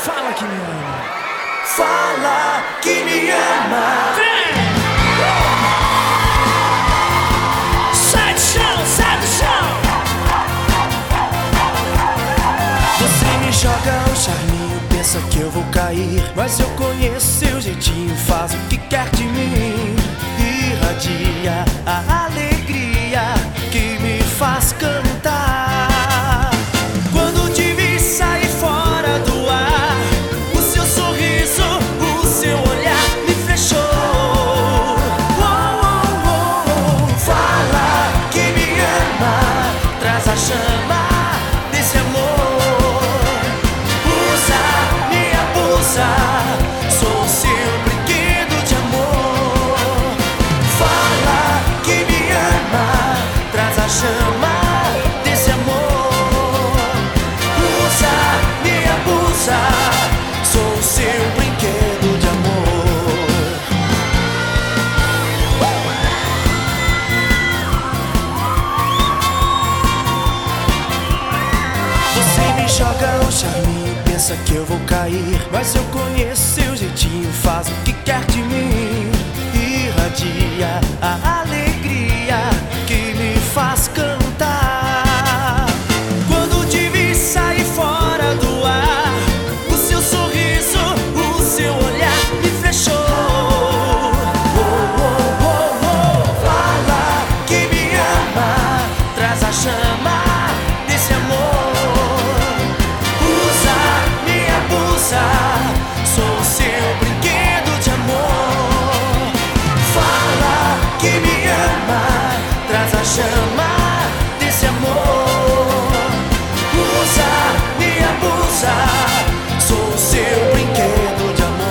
Fala que me ama. Fala que me ama. Vem! Sai do chão, sai do chão. Você me joga o charminho, pensa que eu vou cair, mas eu conheço seu jeitinho, faz o que quer de mim. Irradia a alegria que me faz cantar. Quando te vi sair fora do ar, o seu sorriso, o seu olhar me fechou. Fala que me ama, traz a chama desse amor. Usa, me abusa, sou seu brinquedo de amor. Fala que me ama, traz a chama desse amor. Usa, me abusa, sou seu brinquedo de amor. Você me joga o charminho, pensa que eu vou cair, mas eu conheço seu jeitinho, faz o que quer de mim. Irradia a alegria que me faz cantar. Quando te vi sair fora do ar, o seu sorriso, o seu olhar me fechou. Fala que me ama, traz a chama desse amor. Usa, me abusa, sou seu brinquedo de amor. Fala que me ama, traz a chama desse amor. Usa, me abusa, sou seu brinquedo de amor.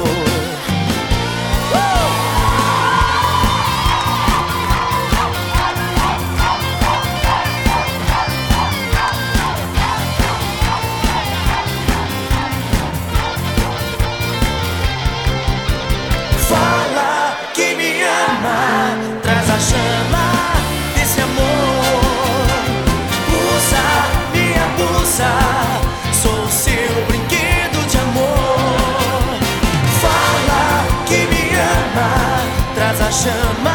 Fala que me ama, traz a chama desse amor. Usa, me abusa, sou seu brinquedo de amor. Fala que me ama, traz a chama